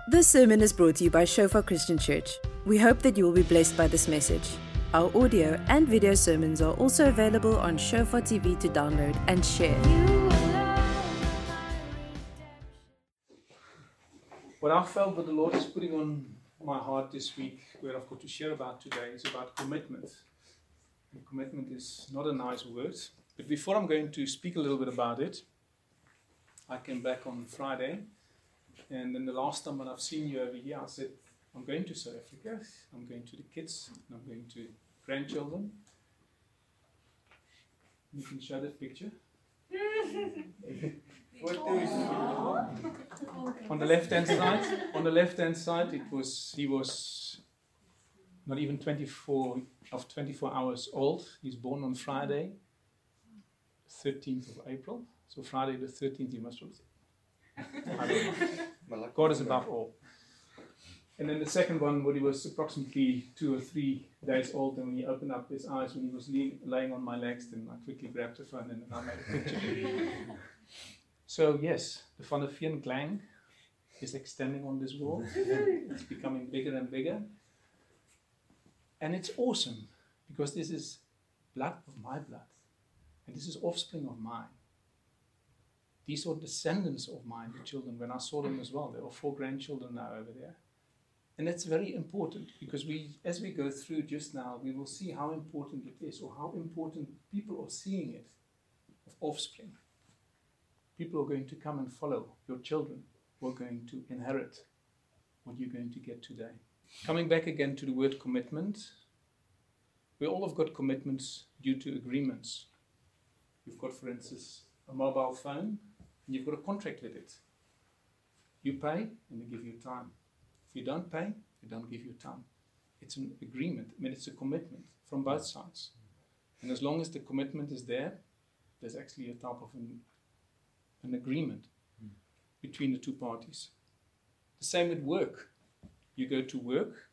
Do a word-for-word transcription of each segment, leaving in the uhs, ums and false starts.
This sermon is brought to you by Shofar Christian Church. We hope that you will be blessed by this message. Our audio and video sermons are also available on Shofar T V to download and share. What I felt that the Lord is putting on my heart this week, where I've got to share about today, is about commitment. And commitment is not a nice word, but before I'm going to speak a little bit about it, I came back on Friday, and then the last time when I've seen you over here, I said, I'm going to South Africa, I'm going to the kids, and I'm going to grandchildren. You can show that picture. On the left-hand side, on the left-hand side, it was he was not even twenty-four of twenty-four hours old. He's born on Friday, thirteenth of April. So Friday the thirteenth, he must have. God is above all. And then the second one, when he was approximately two or three days old, and when he opened up his eyes, when he was laying, laying on my legs, then I quickly grabbed the phone and I made a picture. So yes, the Van der Veen clan is extending on this wall. It's becoming bigger and bigger. And it's awesome, because this is blood of my blood. And this is offspring of mine. These are descendants of mine, the children, when I saw them as well. There were four grandchildren now over there. And that's very important, because we, as we go through just now, we will see how important it is, or how important people are seeing it, of offspring. People are going to come and follow your children, who are going to inherit what you're going to get today. Coming back again to the word commitment, we all have got commitments due to agreements. You've got, for instance, a mobile phone, and you've got a contract with it. You pay, and they give you time. If you don't pay, they don't give you time. It's an agreement. I mean, it's a commitment from both sides. And as long as the commitment is there, there's actually a type of an, an agreement mm. between the two parties. The same with work. You go to work,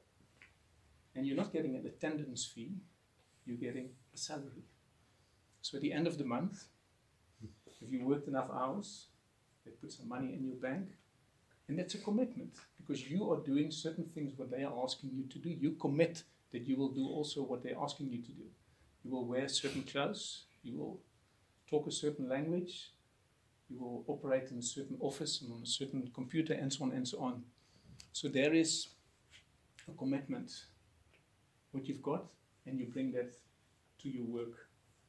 and you're not getting an attendance fee, you're getting a salary. So at the end of the month, if you worked enough hours, they put some money in your bank. And that's a commitment, because you are doing certain things what they are asking you to do. You commit that you will do also what they're asking you to do. You will wear certain clothes, you will talk a certain language, you will operate in a certain office and on a certain computer, and so on and so on. So there is a commitment, what you've got, and you bring that to your work.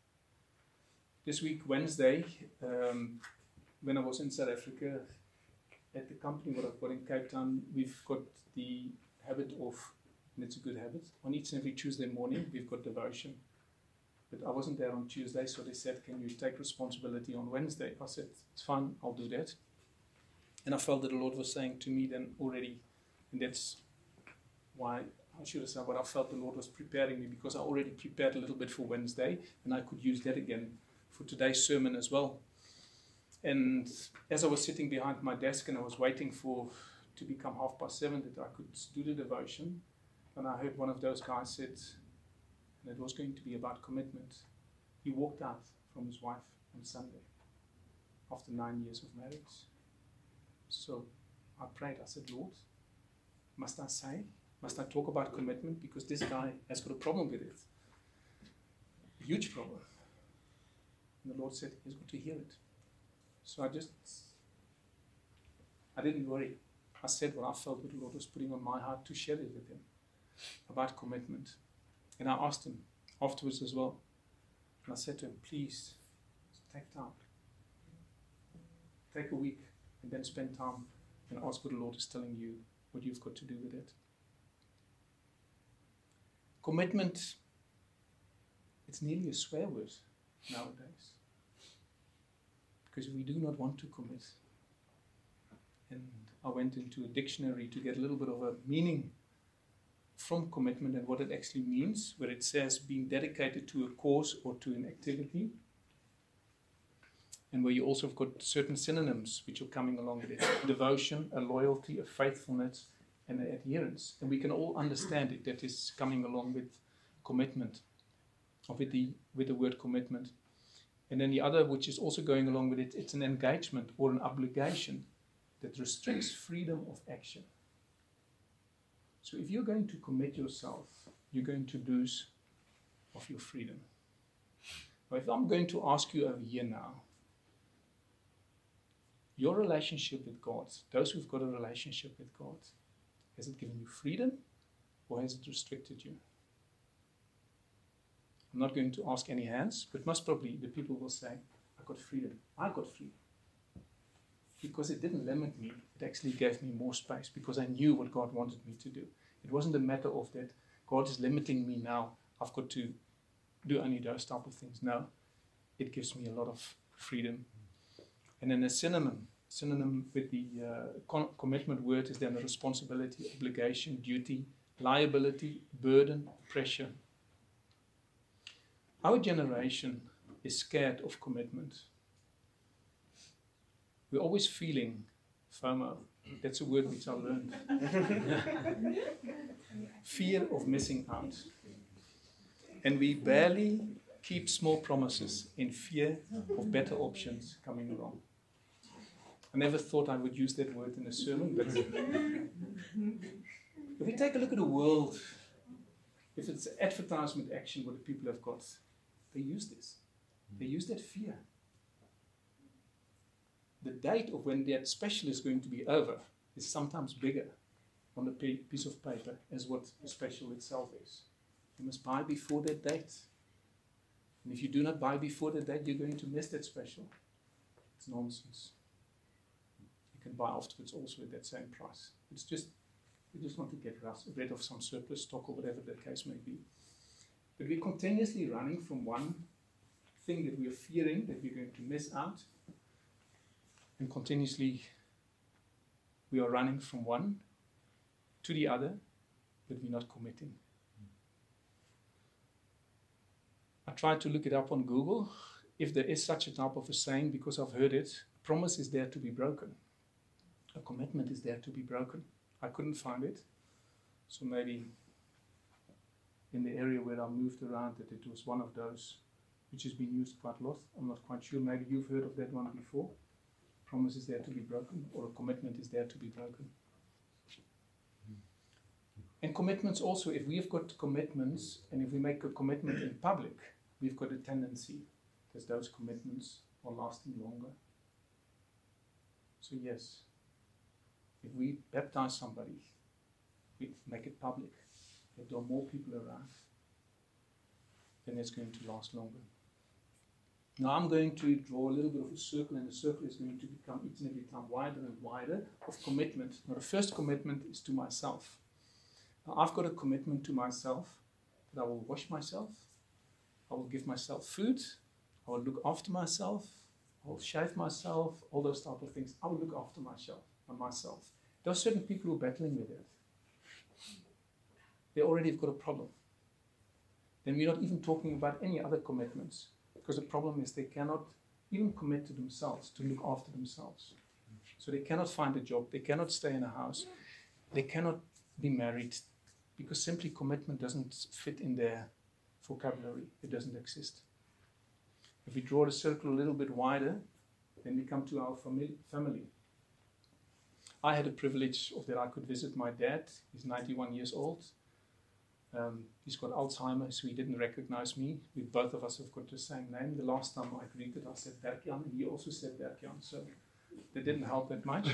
This week, Wednesday, um, when I was in South Africa, at the company what I've got in Cape Town, we've got the habit of, and it's a good habit, on each and every Tuesday morning, we've got devotion. But I wasn't there on Tuesday, so they said, can you take responsibility on Wednesday? I said, it's fine, I'll do that. And I felt that the Lord was saying to me then already, and that's why I should have said what I felt the Lord was preparing me, because I already prepared a little bit for Wednesday, and I could use that again for today's sermon as well. And as I was sitting behind my desk and I was waiting for to become half past seven that I could do the devotion, and I heard one of those guys said, and it was going to be about commitment. He walked out from his wife on Sunday after nine years of marriage. So I prayed, I said, Lord, must I say, must I talk about commitment? Because this guy has got a problem with it. A huge problem. And the Lord said, he's got to hear it. So I just, I didn't worry. I said what I felt what the Lord was putting on my heart to share it with him about commitment. And I asked him afterwards as well. And I said to him, please, take time. Take a week and then spend time and ask what the Lord is telling you, what you've got to do with it. Commitment, it's nearly a swear word nowadays. Because we do not want to commit. And I went into a dictionary to get a little bit of a meaning from commitment and what it actually means, where it says being dedicated to a cause or to an activity. And where you also have got certain synonyms which are coming along with it. Devotion, a loyalty, a faithfulness, and an adherence. And we can all understand it, that is coming along with commitment, or with the, with the word commitment. And then the other, which is also going along with it, it's an engagement or an obligation that restricts freedom of action. So if you're going to commit yourself, you're going to lose of your freedom. But if I'm going to ask you over here now, your relationship with God, those who've got a relationship with God, has it given you freedom or has it restricted you? I'm not going to ask any hands, but most probably the people will say, I got freedom. I got freedom. Because it didn't limit me, it actually gave me more space because I knew what God wanted me to do. It wasn't a matter of that God is limiting me now, I've got to do only those type of things. No, it gives me a lot of freedom. And then a synonym, synonym with the uh, con- commitment word is then the responsibility, obligation, duty, liability, burden, pressure. Our generation is scared of commitment. We're always feeling FOMO. That's a word which I learned. Fear of missing out. And we barely keep small promises in fear of better options coming along. I never thought I would use that word in a sermon, but if we take a look at the world, if it's advertisement action, what the people have got, they use this. They use that fear. The date of when that special is going to be over is sometimes bigger on the piece of paper as what the special itself is. You must buy before that date. And if you do not buy before that date, you're going to miss that special. It's nonsense. You can buy afterwards also at that same price. It's just, we just want to get rid of some surplus stock or whatever the case may be. But we're continuously running from one thing that we're fearing that we're going to miss out, and continuously we are running from one to the other, but we're not committing. I tried to look it up on Google, if there is such a type of a saying, because I've heard it. A promise is there to be broken. A commitment is there to be broken. I couldn't find it, so maybe in the area where I moved around that it was one of those which has been used quite a lot. I'm not quite sure. Maybe you've heard of that one before. Promise is there to be broken, or a commitment is there to be broken. And commitments also, if we've got commitments, and if we make a commitment in public, we've got a tendency that those commitments are lasting longer. So yes, if we baptize somebody, we make it public, if there are more people around, then it's going to last longer. Now I'm going to draw a little bit of a circle, and the circle is going to become each and every time wider and wider of commitment. Now the first commitment is to myself. Now I've got a commitment to myself that I will wash myself, I will give myself food, I will look after myself, I will shave myself, all those type of things. I will look after myself, on myself. There are certain people who are battling with that. They already have got a problem. Then we're not even talking about any other commitments, because the problem is they cannot even commit to themselves, to look after themselves. So they cannot find a job, they cannot stay in a house, they cannot be married, because simply commitment doesn't fit in their vocabulary, it doesn't exist. If we draw the circle a little bit wider, then we come to our fami- family. I had a privilege of that I could visit my dad. He's ninety-one years old. Um, he's got Alzheimer's, so he didn't recognize me. We both of us have got the same name. The last time I greeted, I said Berkjan, and he also said Berkjan, so that didn't help that much.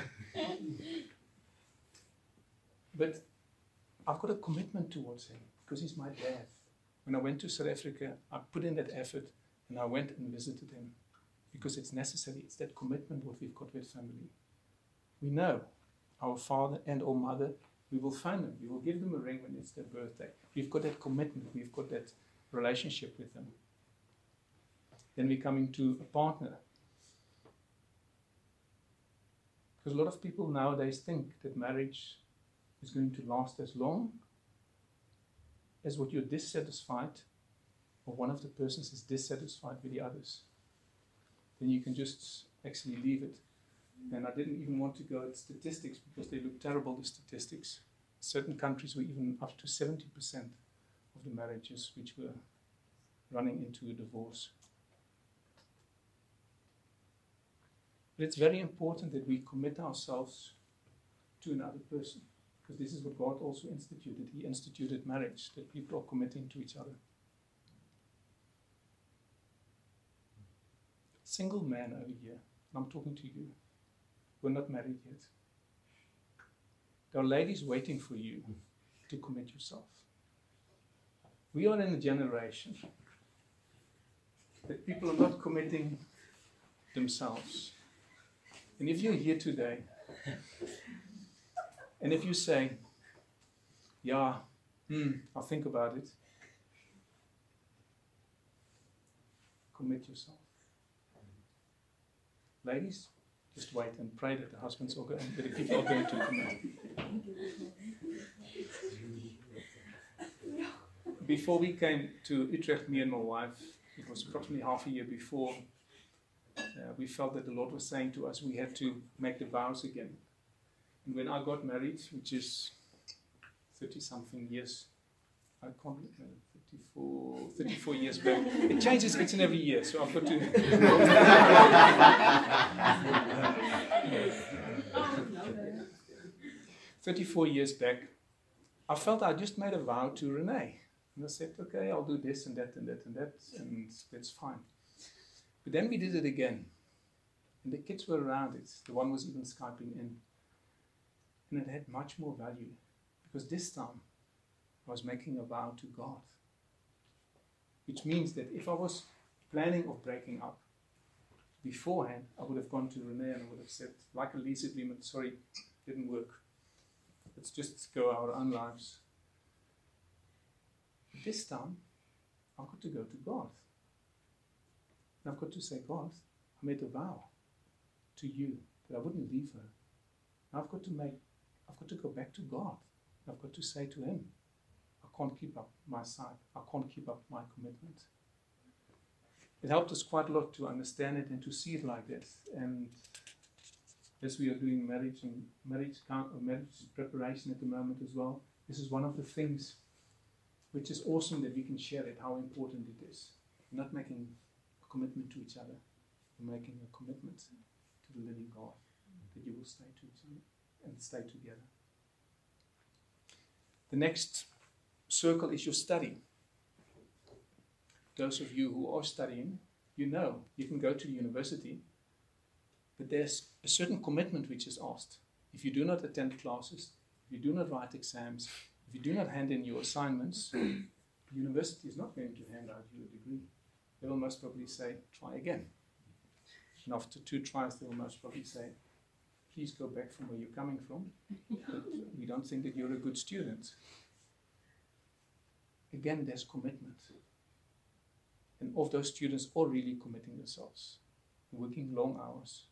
But I've got a commitment towards him, because he's my dad. When I went to South Africa, I put in that effort, and I went and visited him, because it's necessary. It's that commitment what we've got with family. We know our father and or mother, we will find them. We will give them a ring when it's their birthday. We've got that commitment. We've got that relationship with them. Then we're coming to a partner. Because a lot of people nowadays think that marriage is going to last as long as what you're dissatisfied, or one of the persons is dissatisfied with the others. Then you can just actually leave it. And I didn't even want to go at statistics because they look terrible, the statistics. Certain countries were even up to seventy percent of the marriages which were running into a divorce. But it's very important that we commit ourselves to another person, because this is what God also instituted. He instituted marriage, that people are committing to each other. Single man over here, and I'm talking to you, we're not married yet. There are ladies waiting for you to commit yourself. We are in a generation that people are not committing themselves. And if you're here today, and if you say, yeah, hmm, I'll think about it, commit yourself. Ladies, just wait and pray that the husbands are going, that the people are going to commit. Before we came to Utrecht, me and my wife, it was approximately half a year before, uh, we felt that the Lord was saying to us we had to make the vows again. And when I got married, which is thirty-something years, I can't remember, thirty-four, thirty-four years back. It changes each and every year, so I've got to... thirty-four years back, I felt I just made a vow to Renee. And I said, okay, I'll do this and that and that and that, and that's fine. But then we did it again. And the kids were around it. The one was even Skyping in. And it had much more value. Because this time, I was making a vow to God. Which means that if I was planning of breaking up beforehand, I would have gone to Renee and I would have said, like a lease agreement, sorry, didn't work. Let's just go our own lives. But this time, I've got to go to God. And I've got to say, God, I made a vow to you that I wouldn't leave her. Now I've got to make, I've got to go back to God. I've got to say to him, I can't keep up my side. I can't keep up my commitment. It helped us quite a lot to understand it and to see it like that. And as we are doing marriage and marriage, count, or marriage preparation at the moment as well, this is one of the things which is awesome that we can share it, how important it is. We're not making a commitment to each other. We're making a commitment to the living God, that you will stay to each other and stay together. The next circle is your study. Those of you who are studying, you know you can go to the university, but there's a certain commitment which is asked. If you do not attend classes, if you do not write exams, if you do not hand in your assignments, the university is not going to hand out you a degree. They will most probably say, try again. And after two tries, they will most probably say, please go back from where you're coming from. But we don't think that you're a good student. Again, there's commitment. And of those students are really committing themselves, working long hours.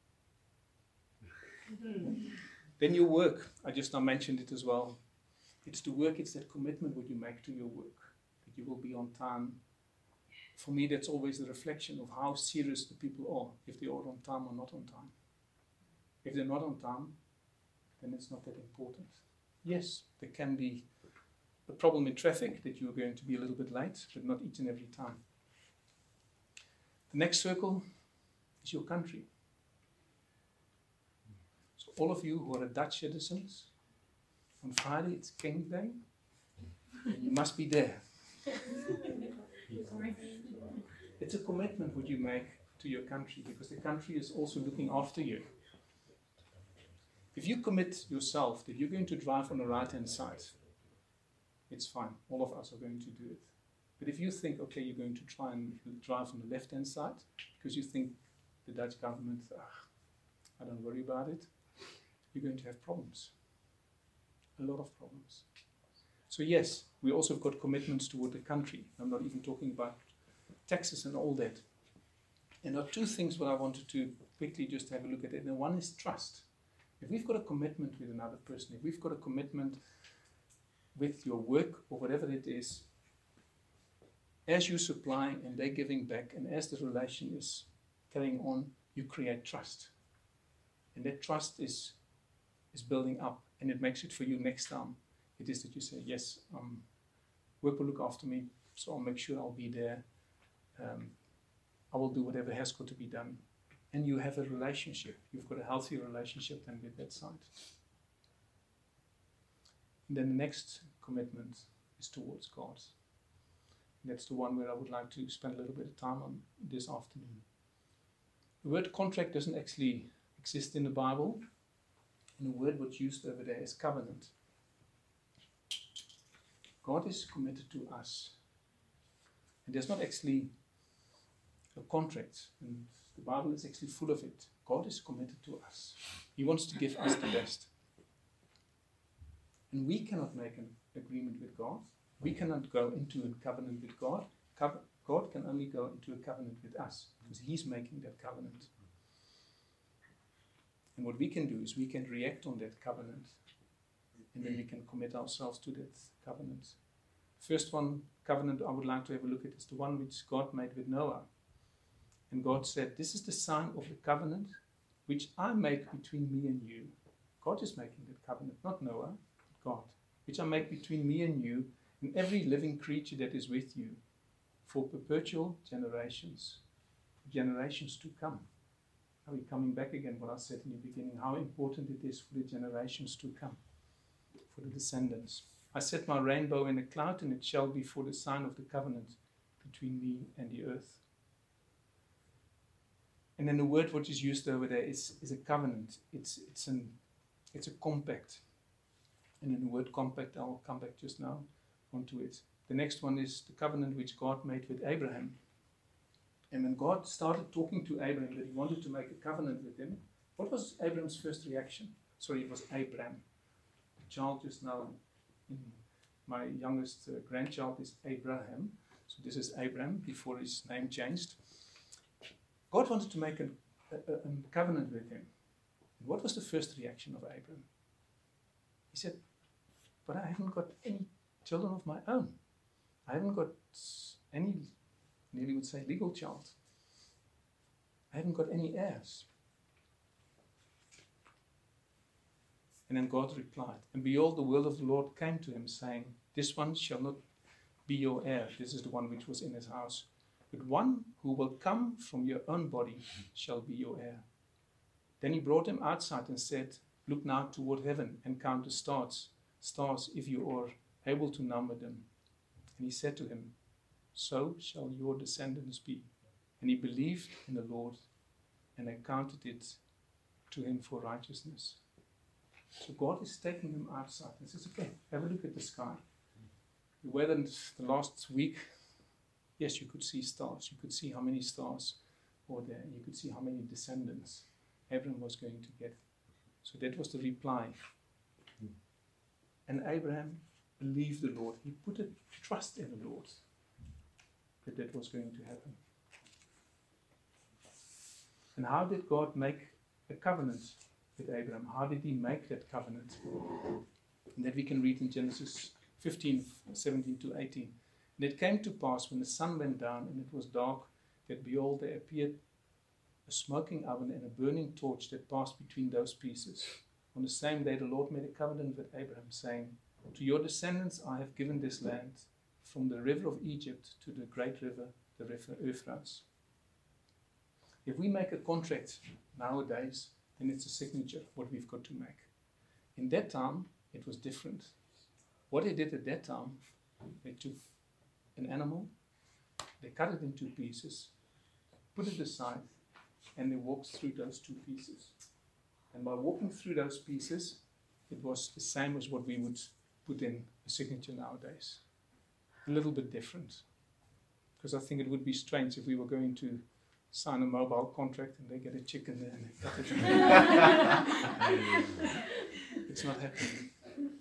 Then your work, I just now mentioned it as well. It's the work, it's that commitment what you make to your work, that you will be on time. For me, that's always the reflection of how serious the people are, if they are on time or not on time. If they're not on time, then it's not that important. Yes, there can be a problem in traffic, that you're going to be a little bit late, but not each and every time. The next circle is your country. So all of you who are Dutch citizens, on Friday it's King's Day, and you must be there. It's a commitment what you make to your country, because the country is also looking after you. If you commit yourself that you're going to drive on the right-hand side, it's fine. All of us are going to do it. But if you think, okay, you're going to try and drive on the left-hand side, because you think the Dutch government, ugh, I don't worry about it, you're going to have problems. A lot of problems. So yes, we also have got commitments toward the country. I'm not even talking about taxes and all that. And there are two things what I wanted to quickly just have a look at it. And one is trust. If we've got a commitment with another person, if we've got a commitment with your work or whatever it is, as you're supplying and they're giving back, and as the relation is carrying on, you create trust. And that trust is, is building up, and it makes it for you next time. It is that you say, yes, um, work will look after me, so I'll make sure I'll be there. Um, I will do whatever has got to be done and you have a relationship. You've got a healthy relationship then with that side. And then the next commitment is towards God. And that's the one where I would like to spend a little bit of time on this afternoon. The word contract doesn't actually exist in the Bible, and the word what's used over there is covenant. God is committed to us. And there's not actually a contract, and the Bible is actually full of it. God is committed to us. He wants to give us the best. And we cannot make an agreement with God. We cannot go into a covenant with God. Co- God can only go into a covenant with us, because He's making that covenant. And what we can do is we can react on that covenant, and then we can commit ourselves to that covenant. First one covenant I would like to have a look at is the one which God made with Noah. And God said, "This is the sign of the covenant which I make between me and you." God is making that covenant, not Noah, but God. "Which I make between me and you and every living creature that is with you for perpetual generations, generations to come." Are we coming back again what I said in the beginning, how important it is for the generations to come, for the descendants. "I set my rainbow in a cloud, and it shall be for the sign of the covenant between me and the earth." And then the word which is used over there is, is a covenant. It's it's an it's a compact. And in the word compact, I'll come back just now onto it. The next one is the covenant which God made with Abraham. And when God started talking to Abraham that He wanted to make a covenant with him, what was Abraham's first reaction? Sorry, it was Abraham. The child just now, my youngest uh, grandchild is Abraham. So this is Abraham before his name changed. God wanted to make a, a, a covenant with him. And what was the first reaction of Abraham? He said, "But I haven't got any children of my own. I haven't got any, nearly would say, legal child. I haven't got any heirs." And then God replied, "And behold, the word of the Lord came to him, saying, This one shall not be your heir." This is the one which was in his house. "But one who will come from your own body shall be your heir." Then he brought him outside and said, "Look now toward heaven and count the stars, stars if you are able to number them." And he said to him, "So shall your descendants be." And he believed in the Lord, and accounted it to him for righteousness. So God is taking him outside and says, "Okay, have a look at the sky. The weather the last week, yes, you could see stars. You could see how many stars were there, and you could see how many descendants Abraham was going to get." So that was the reply. And Abraham believed the Lord. He put a trust in the Lord that that was going to happen. And how did God make a covenant with Abraham? How did He make that covenant? And that we can read in Genesis fifteen, seventeen to eighteen. "And it came to pass when the sun went down and it was dark, that behold, there appeared a smoking oven and a burning torch that passed between those pieces. On the same day the Lord made a covenant with Abraham, saying, To your descendants I have given this land, from the river of Egypt to the great river, the river Euphrates." If we make a contract nowadays, then it's a signature, what we've got to make. In that time, it was different. What they did at that time, they took an animal, they cut it into pieces, put it aside, and they walked through those two pieces. And by walking through those pieces, it was the same as what we would put in a signature nowadays. A little bit different. Because I think it would be strange if we were going to sign a mobile contract and they get a chicken there and they cut it. It's not happening.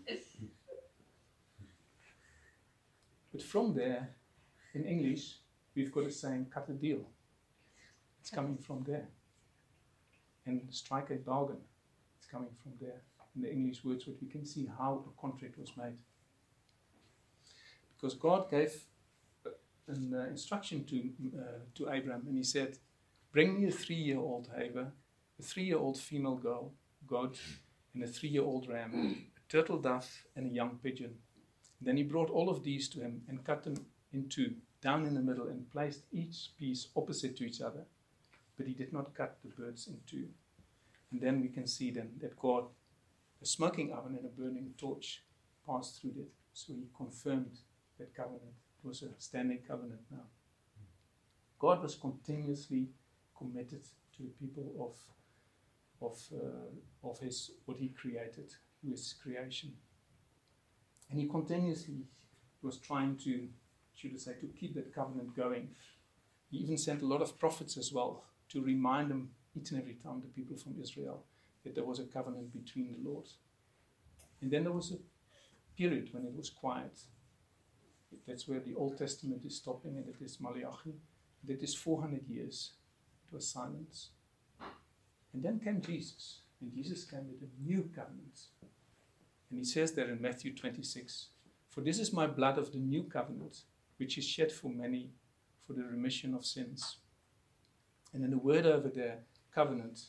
But from there, in English, we've got a saying, cut a deal. It's coming from there. And strike a bargain. It's coming from there. In the English words, what we can see how a contract was made. Because God gave an uh, instruction to uh, to Abraham, and He said, "Bring me a three-year-old Hagar, a three-year-old female girl, goat, and a three-year-old ram, a turtle dove, and a young pigeon." And then He brought all of these to him and cut them in two, down in the middle, and placed each piece opposite to each other. but he did not cut the birds in two. And then we can see then that God, a smoking oven and a burning torch, passed through it. So he confirmed that covenant. It was a standing covenant now. God was continuously committed to the people of of uh, of his what he created, his creation. And he continuously was trying to, should I say, to keep that covenant going. He even sent a lot of prophets as well to remind them each and every time, the people from Israel, that there was a covenant between the Lord. And then there was a period when it was quiet. That's where the Old Testament is stopping, and it is Malachi. That is four hundred years. It was silence. And then came Jesus, and Jesus came with a new covenant. And he says there in Matthew twenty-six, "For this is my blood of the new covenant, which is shed for many for the remission of sins." And then the word over there, covenant,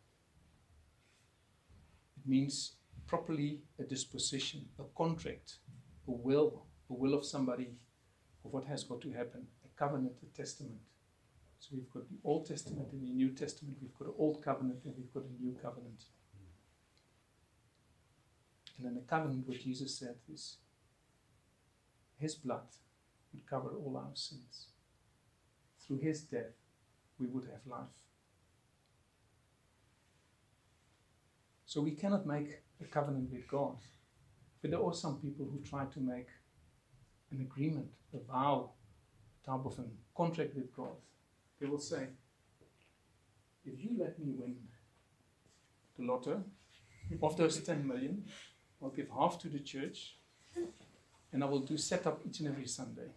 it means properly a disposition, a contract, a will, a will of somebody of what has got to happen, a covenant, a testament. So we've got the Old Testament and the New Testament. We've got an Old Covenant and we've got a New Covenant. And then the covenant, what Jesus said is, his blood would cover all our sins. Through his death, we would have life. So we cannot make a covenant with God. But there are some people who try to make an agreement, a vow, type of a contract with God. They will say, if you let me win the lotto, of those ten million, I'll give half to the church, and I will do set up each and every Sunday.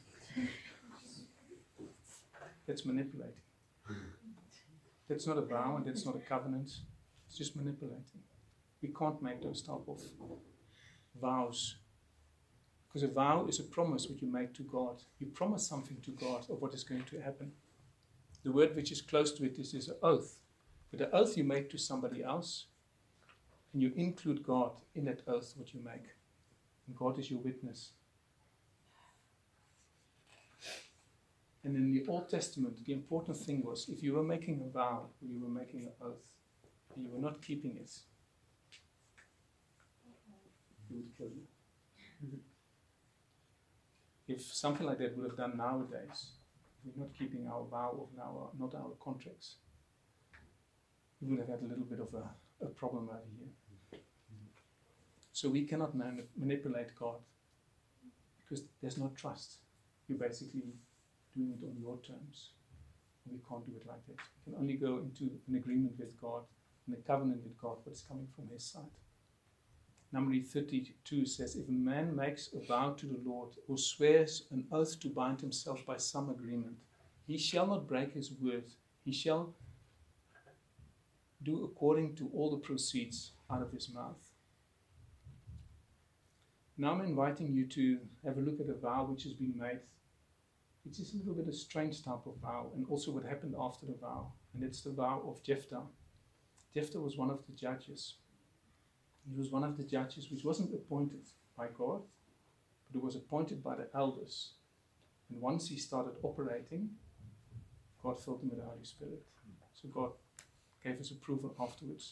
That's manipulating. That's not a vow and that's not a covenant. It's just manipulating. We can't make those type of vows. Because a vow is a promise which you make to God. You promise something to God of what is going to happen. The word which is close to it is, is an oath. But the oath you make to somebody else, and you include God in that oath what you make. And God is your witness. And in the Old Testament, the important thing was, if you were making a vow, or you were making an oath, and you were not keeping it, he would kill you. If something like that would have done nowadays, we're not keeping our vow of our, not our contracts, we would have had a little bit of a, a problem over here. So we cannot man- manipulate God, because there's no trust. You're basically doing it on your terms. We can't do it like that. We can only go into an agreement with God, and a covenant with God, what's coming from his side. Number thirty-two says, if a man makes a vow to the Lord, or swears an oath to bind himself by some agreement, he shall not break his word. He shall do according to all the proceeds out of his mouth. Now I'm inviting you to have a look at a vow which has been made. It is a little bit a strange type of vow, and also what happened after the vow. And it's the vow of Jephthah. Jephthah was one of the judges. He was one of the judges which wasn't appointed by God, but it was appointed by the elders. And once he started operating, God filled him with the Holy Spirit. So God gave us approval afterwards.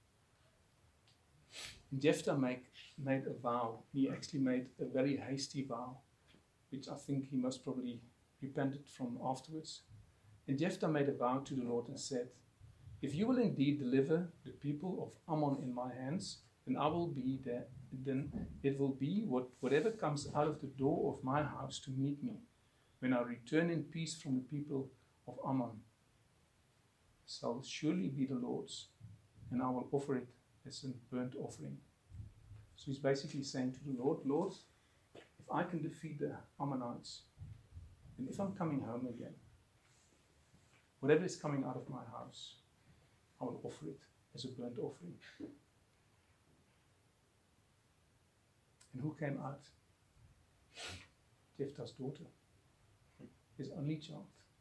And Jephthah make, made a vow. He actually made a very hasty vow, which I think he most probably repented from afterwards. And Jephthah made a vow to the Lord and said, if you will indeed deliver the people of Ammon in my hands, then I will be there. Then it will be what, whatever comes out of the door of my house to meet me, when I return in peace from the people of Ammon, shall surely be the Lord's, and I will offer it as a burnt offering. So he's basically saying to the Lord, Lord, if I can defeat the Ammonites, and if I'm coming home again, whatever is coming out of my house, I will offer it as a burnt offering. And who came out? Jephthah's daughter, his only child.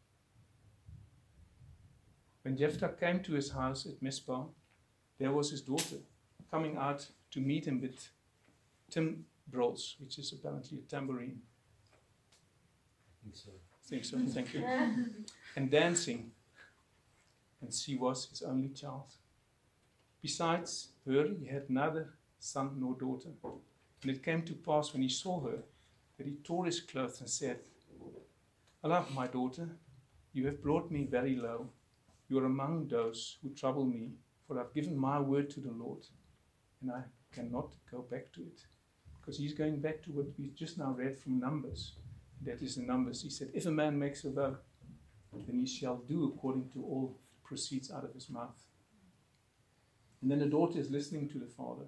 When Jephthah came to his house at Mizpah, there was his daughter coming out to meet him with timbrels, which is apparently a tambourine. I think so. I think so, thank you. And dancing. and she was his only child. Besides her, he had neither son nor daughter. And it came to pass when he saw her, that he tore his clothes and said, Alas, my daughter, you have brought me very low. You are among those who trouble me, for I have given my word to the Lord, and I cannot go back to it. Because he's going back to what we just now read from Numbers. That is the Numbers. He said, if a man makes a vow, then he shall do according to all that proceeds out of his mouth. And then the daughter is listening to the father.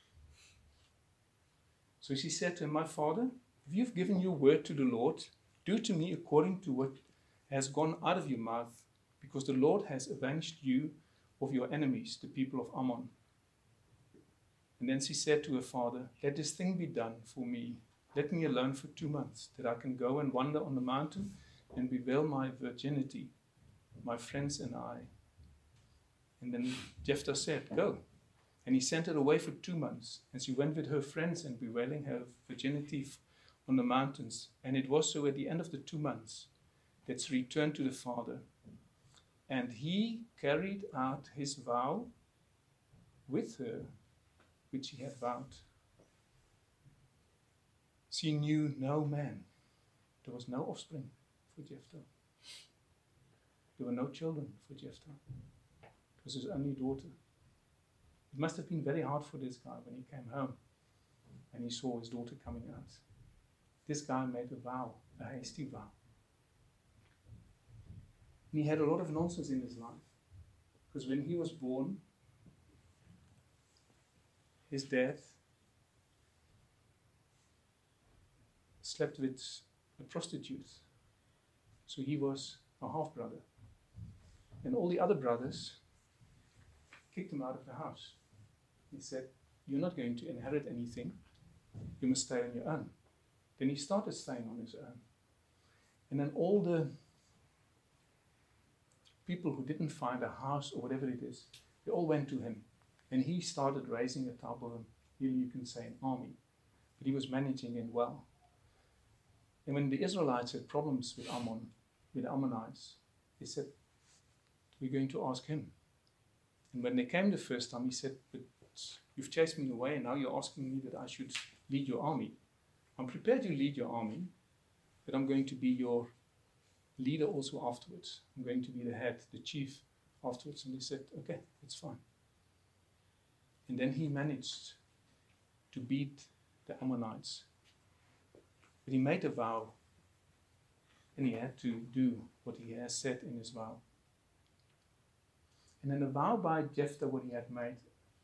So she said to him, my father, if you've given your word to the Lord, do to me according to what has gone out of your mouth, because the Lord has avenged you of your enemies, the people of Ammon. And then she said to her father, let this thing be done for me. Let me alone for two months, that I can go and wander on the mountain and bewail my virginity, my friends and I. And then Jephthah said, go. And he sent her away for two months, and she went with her friends and bewailing her virginity on the mountains. And it was so at the end of the two months that she returned to the father. And he carried out his vow with her, which he had vowed. She knew no man. There was no offspring for Jephthah. There were no children for Jephthah. It was his only daughter. It must have been very hard for this guy when he came home and he saw his daughter coming out. This guy made a vow, a hasty vow. And he had a lot of nonsense in his life. Because when he was born, his dad slept with a prostitute. So he was a half-brother. And all the other brothers kicked him out of the house. He said, you're not going to inherit anything. You must stay on your own. Then he started staying on his own. And then all the people who didn't find a house or whatever it is, they all went to him. And he started raising a type of, here you can say an army. But he was managing it well. And when the Israelites had problems with Ammon, with the Ammonites, they said, we're going to ask him. And when they came the first time, he said, but you've chased me away and now you're asking me that I should lead your army. I'm prepared to lead your army, but I'm going to be your leader also afterwards. I'm going to be the head, the chief afterwards. And they said, okay, that's fine. And then he managed to beat the Ammonites. But he made a vow, and he had to do what he has said in his vow. And in a vow by Jephthah, what he had made,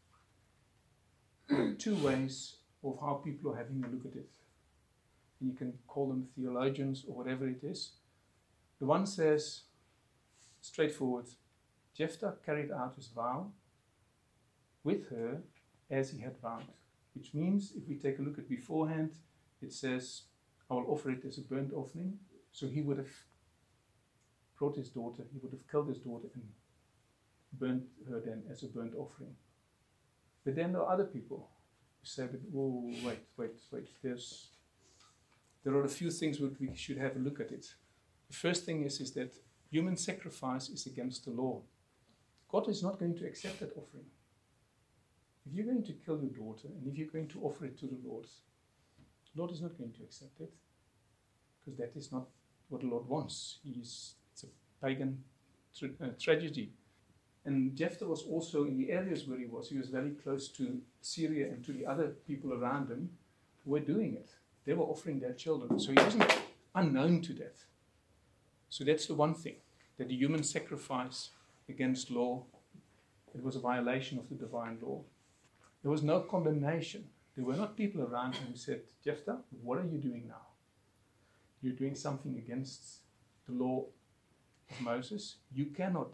two ways of how people are having a look at it. And you can call them theologians or whatever it is. The one says, straightforward, Jephthah carried out his vow with her as he had vowed. Which means, if we take a look at beforehand, it says, I will offer it as a burnt offering. So he would have brought his daughter, he would have killed his daughter and burnt her then as a burnt offering. But then there are other people who say, but whoa, wait, wait, wait, there's, there are a few things that we should have a look at it. The first thing is, is that human sacrifice is against the law. God is not going to accept that offering. If you're going to kill your daughter, and if you're going to offer it to the Lord, the Lord is not going to accept it, because that is not what the Lord wants. He's, it's a pagan tra- uh, tragedy. And Jephthah was also in the areas where he was, he was very close to Syria and to the other people around him who were doing it. They were offering their children. So he wasn't unknown to that. So that's the one thing, that the human sacrifice against law, it was a violation of the divine law. There was no condemnation. There were not people around him who said, Jephthah, what are you doing now? You're doing something against the law of Moses. You cannot,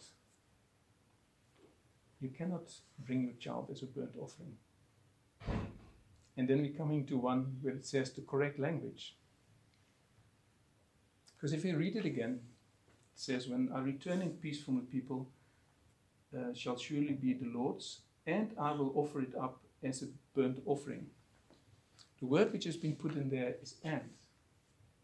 you cannot bring your child as a burnt offering. And then we're coming to one where it says the correct language. Because if you read it again, it says, when I return in peace from the people, uh, shall surely be the Lord's, and I will offer it up as a burnt offering. The word which has been put in there is and.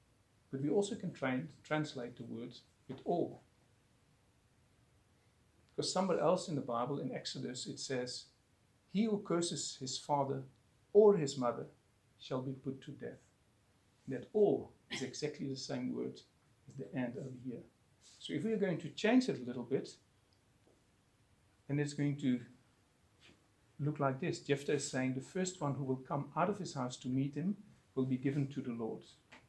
But we also can try and translate the word with all. Because somewhere else in the Bible, in Exodus, it says, he who curses his father or his mother shall be put to death. That or is exactly the same word as the and over here. So if we are going to change it a little bit, then it's going to look like this. Jephthah is saying the first one who will come out of his house to meet him will be given to the Lord.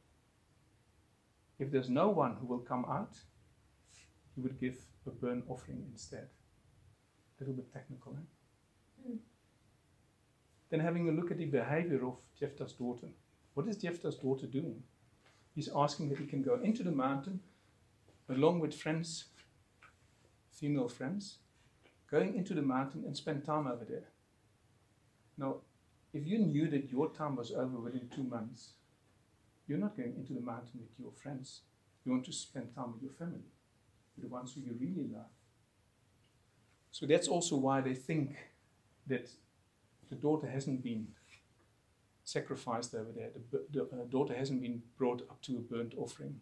If there's no one who will come out, he would give a burnt offering instead. A little bit technical, eh? Mm. Then having a look at the behavior of Jephthah's daughter. What is Jephthah's daughter doing? He's asking that he can go into the mountain along with friends, female friends, going into the mountain and spend time over there. Now, if you knew that your time was over within two months, you're not going into the mountain with your friends. You want to spend time with your family, with the ones who you really love. So that's also why they think that the daughter hasn't been sacrificed over there. The, the uh, daughter hasn't been brought up to a burnt offering.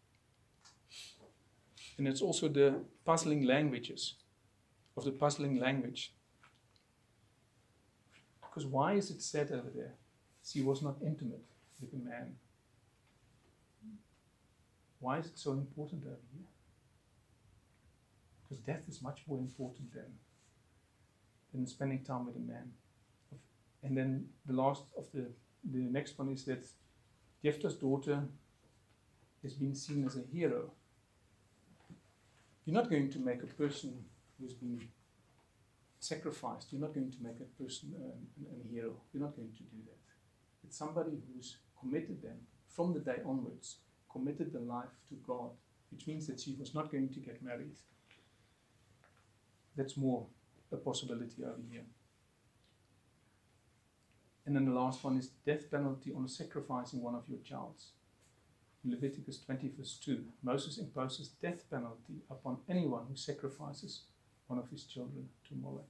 And it's also the puzzling languages, of the puzzling language. Because why is it said over there? She was not intimate with a man. Why is it so important over here? Because death is much more important than, than spending time with a man. And then the last of the, the next one is that Jephthah's daughter is being seen as a hero. You're not going to make a person who's been sacrificed, you're not going to make a person uh, a hero. You're not going to do that. It's somebody who's committed them from the day onwards, committed the life to God, which means that she was not going to get married. That's more a possibility over here. And then the last one is death penalty on sacrificing one of your childs. In Leviticus twenty verse two, Moses imposes death penalty upon anyone who sacrifices one of his children to Molech.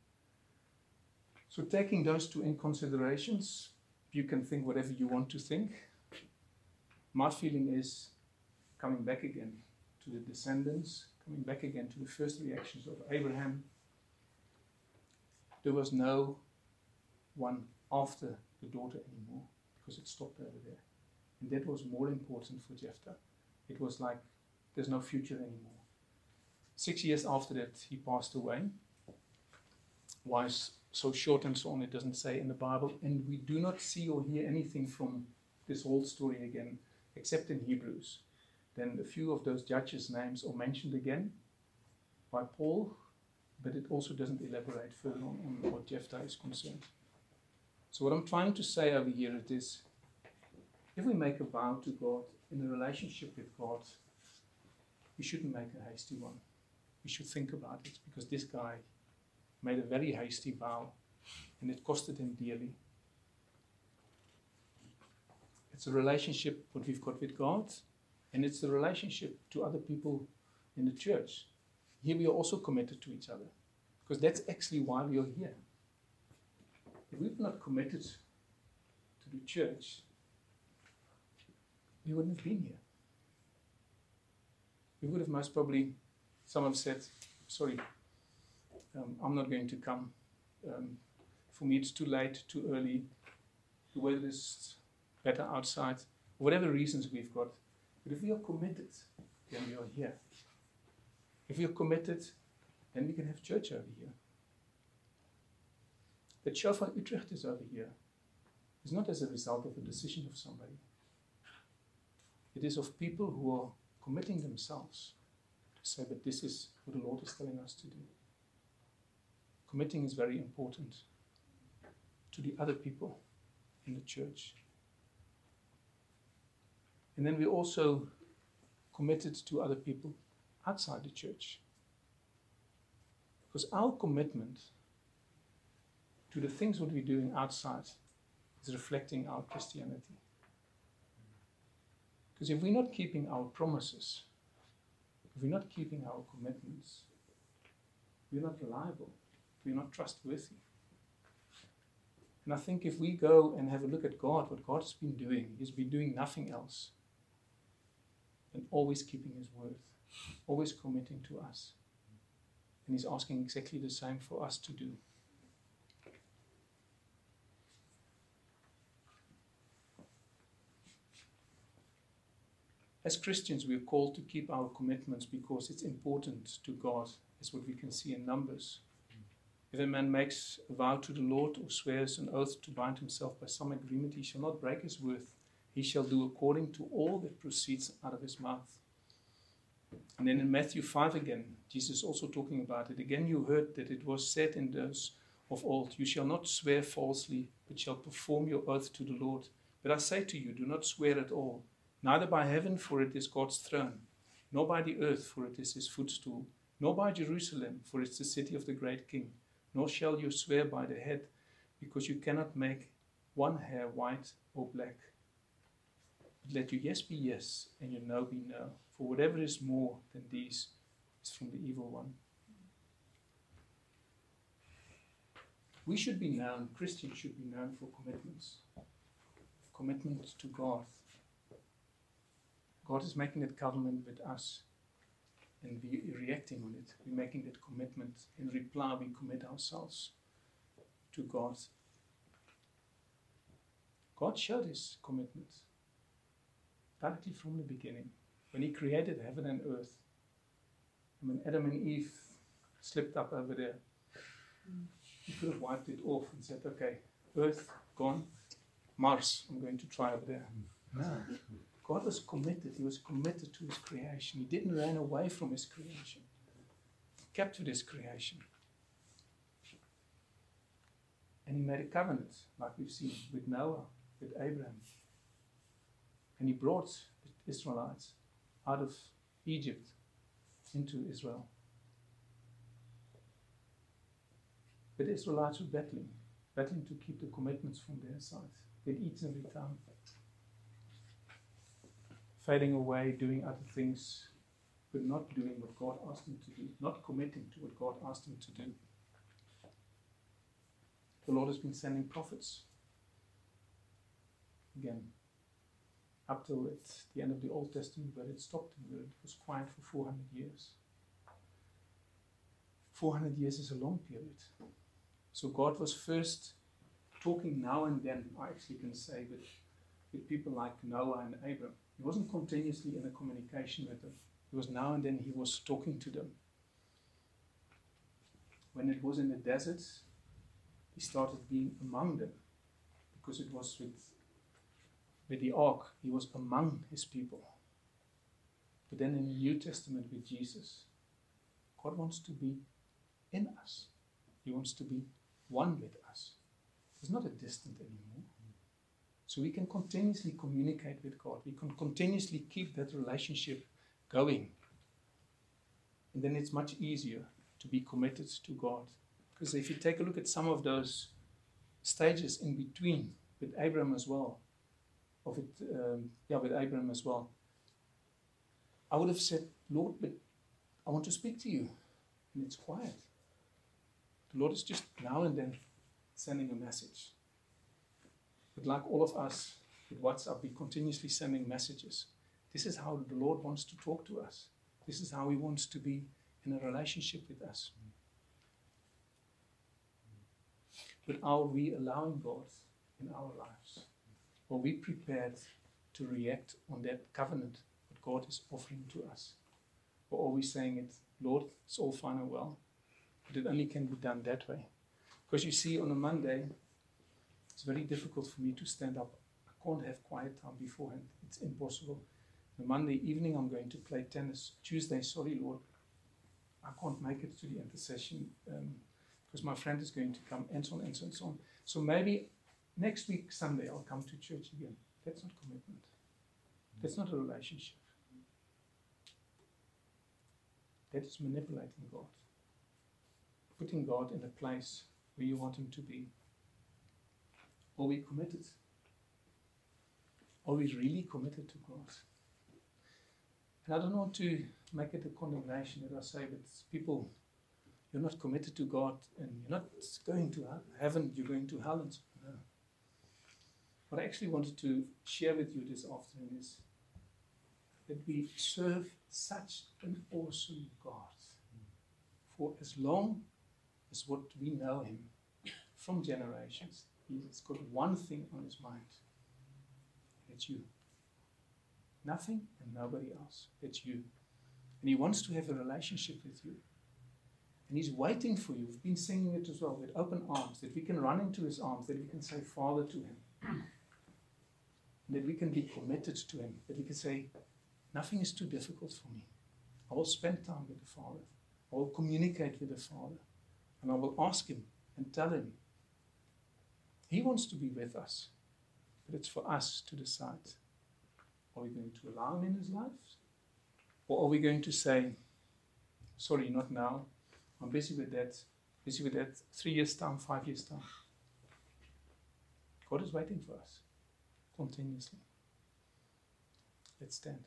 So taking those two in considerations, you can think whatever you want to think. My feeling is coming back again to the descendants, coming back again to the first reactions of Abraham. There was no one after the daughter anymore, because it stopped over there. And that was more important for Jephthah. It was like, there's no future anymore. Six years after that, he passed away. Why so short and so on, it doesn't say in the Bible. And we do not see or hear anything from this whole story again, except in Hebrews. Then a few of those judges' names are mentioned again by Paul, but it also doesn't elaborate further on, on what Jephthah is concerned. So what I'm trying to say over here is this: if we make a vow to God in a relationship with God, we shouldn't make a hasty one. We should think about it, because this guy made a very hasty vow and it costed him dearly. It's a relationship what we've got with God, and it's the relationship to other people in the church. Here we are also committed to each other, because that's actually why we are here. If we've not committed to the church, we wouldn't have been here. We would have most probably, some have said, sorry, um, I'm not going to come. Um, for me it's too late, too early, the weather is better outside, whatever reasons we've got. But if we are committed, then we are here. If we are committed, then we can have church over here. That Shofar Utrecht is over here is not as a result of a decision of somebody. It is of people who are committing themselves to say that this is what the Lord is telling us to do. Committing is very important to the other people in the church. And then we also committed to other people outside the church. Because our commitment to the things what we're doing outside is reflecting our Christianity. Because if we're not keeping our promises, if we're not keeping our commitments, we're not reliable, we're not trustworthy. And I think if we go and have a look at God, what God has been doing, He's been doing nothing else than always keeping His word, always committing to us. And he's asking exactly the same for us to do. As Christians, we are called to keep our commitments because it's important to God, as what we can see in Numbers. If a man makes a vow to the Lord or swears an oath to bind himself by some agreement, he shall not break his word. He shall do according to all that proceeds out of his mouth. And then in Matthew five again, Jesus also talking about it. Again, you heard that it was said in those of old, you shall not swear falsely, but shall perform your oath to the Lord. But I say to you, do not swear at all, neither by heaven, for it is God's throne, nor by the earth, for it is his footstool, nor by Jerusalem, for it is the city of the great king. Nor shall you swear by the head, because you cannot make one hair white or black. But let your yes be yes, and your no be no. For whatever is more than these is from the evil one. We should be known, Christians should be known for commitments. Commitment to God. God is making that covenant with us, and we are reacting on it. We're making that commitment. In reply, we commit ourselves to God. God showed his commitment directly from the beginning. When he created heaven and earth, and when Adam and Eve slipped up over there, he could have wiped it off and said, okay, earth, gone. Mars, I'm going to try over there. No. God was committed. He was committed to his creation. He didn't run away from his creation. He kept with his creation. And he made a covenant, like we've seen, with Noah, with Abraham. And he brought the Israelites out of Egypt into Israel. But the Israelites were battling, battling to keep the commitments from their side. They'd eat every time. Fading away, doing other things, but not doing what God asked them to do, not committing to what God asked them to do. The Lord has been sending prophets. Again, up till it, the end of the Old Testament, where it stopped and where it was quiet for four hundred years. four hundred years is a long period. So God was first talking now and then, I actually can say, with, with people like Noah and Abraham. He wasn't continuously in a communication with them. It was now and then he was talking to them. When it was in the desert, he started being among them, because it was with, with the ark, he was among his people. But then in the New Testament with Jesus, God wants to be in us. He wants to be one with us. He's not a distant anymore. So we can continuously communicate with God. We can continuously keep that relationship going. And then it's much easier to be committed to God. Because if you take a look at some of those stages in between, with Abraham as well, of it, um, yeah, with Abraham as well, I would have said, Lord, but I want to speak to you. And it's quiet. The Lord is just now and then sending a message. But like all of us with WhatsApp, we're continuously sending messages. This is how the Lord wants to talk to us. This is how he wants to be in a relationship with us. But are we allowing God in our lives? Are we prepared to react on that covenant that God is offering to us? Or are we saying it, Lord, it's all fine and well, but it only can be done that way? Because you see, on a Monday, it's very difficult for me to stand up. I can't have quiet time beforehand. It's impossible. On Monday evening, I'm going to play tennis. Tuesday, sorry, Lord, I can't make it to the intercession um, because my friend is going to come, and so on, and so on, and so on. So maybe next week, Sunday, I'll come to church again. That's not commitment. That's not a relationship. That is manipulating God. Putting God in a place where you want him to be. Are we committed? Are we really committed to God? And I don't want to make it a condemnation that I say, but people, you're not committed to God and you're not going to heaven, you're going to hell. And so, no. What I actually wanted to share with you this afternoon is that we serve such an awesome God for as long as what we know him from generations. He's got one thing on his mind. It's you. Nothing and nobody else. It's you. And he wants to have a relationship with you. And he's waiting for you. We've been singing it as well, with open arms, that we can run into his arms, that we can say Father to him. And that we can be committed to him. That we can say, nothing is too difficult for me. I will spend time with the Father. I will communicate with the Father. And I will ask him and tell him. He wants to be with us. But it's for us to decide. Are we going to allow him in his life? Or are we going to say, sorry, not now. I'm busy with that. Busy with that three years time, five years time. God is waiting for us continuously. Let's stand.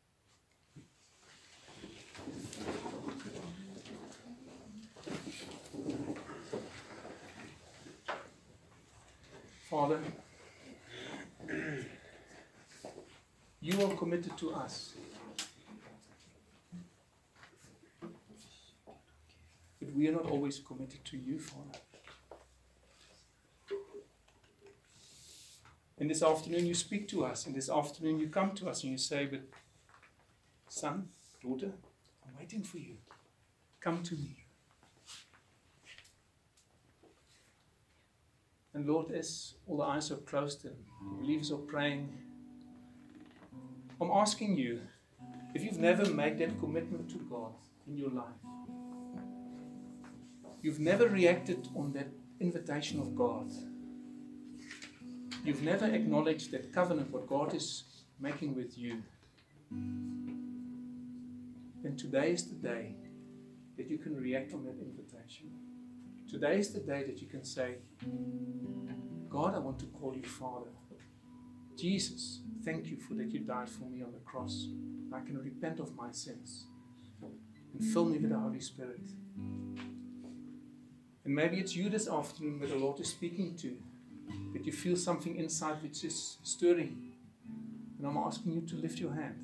Father, you are committed to us. But we are not always committed to you, Father. And this afternoon you speak to us, and this afternoon you come to us and you say, but son, daughter, I'm waiting for you. Come to me. And Lord, as all the eyes are closed and the believers are praying, I'm asking you, if you've never made that commitment to God in your life, you've never reacted on that invitation of God, you've never acknowledged that covenant, what God is making with you, then today is the day that you can react on that invitation. Today is the day that you can say, God, I want to call you Father. Jesus, thank you for that you died for me on the cross. I can repent of my sins and fill me with the Holy Spirit. And maybe it's you this afternoon where the Lord is speaking to, that you feel something inside which is stirring. And I'm asking you to lift your hand.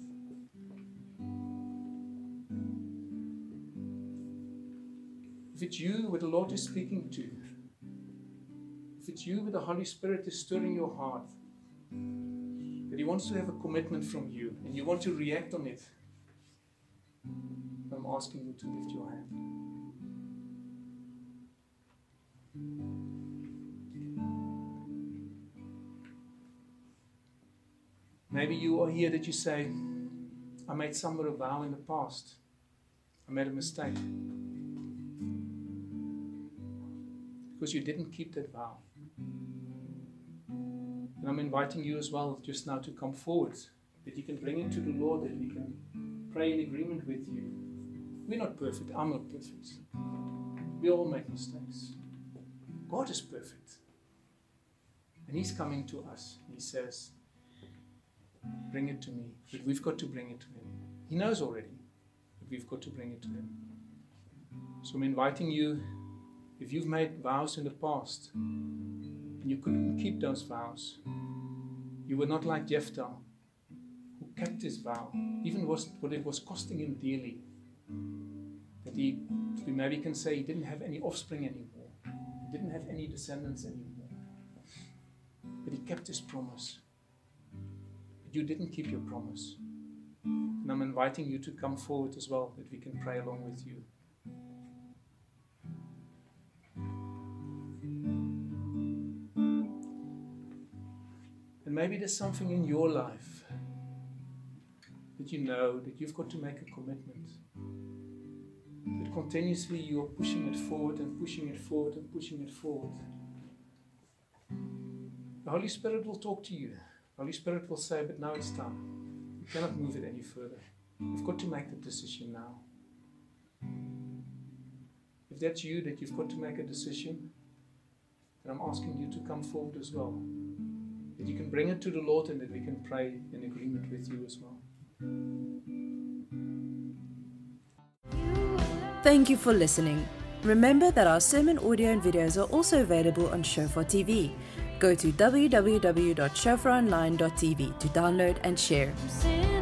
If it's you where the Lord is speaking to, if it's you where the Holy Spirit is stirring your heart, that He wants to have a commitment from you and you want to react on it, I'm asking you to lift your hand. Maybe you are here that you say, I made somewhere a vow in the past. I made a mistake. Because you didn't keep that vow. And I'm inviting you as well just now to come forward, that you can bring it to the Lord, that we can pray in agreement with you. We're not perfect. I'm not perfect. We all make mistakes. God is perfect. And He's coming to us. He says, bring it to me. But we've got to bring it to Him. He knows already, but we've got to bring it to Him. So I'm inviting you, if you've made vows in the past and you couldn't keep those vows, you were not like Jephthah, who kept his vow, even was, what it was costing him dearly. That he, we maybe can say he didn't have any offspring anymore. He didn't have any descendants anymore. But he kept his promise. But you didn't keep your promise. And I'm inviting you to come forward as well, that we can pray along with you. And maybe there's something in your life that you know that you've got to make a commitment. That continuously you are pushing it forward and pushing it forward and pushing it forward. The Holy Spirit will talk to you. The Holy Spirit will say, but now it's time. You cannot move it any further. You've got to make the decision now. If that's you, that you've got to make a decision, then I'm asking you to come forward as well. That you can bring it to the Lord and that we can pray in agreement with you as well. Thank you for listening. Remember that our sermon audio and videos are also available on Shofar T V. Go to w w w dot shofar online dot t v to download and share.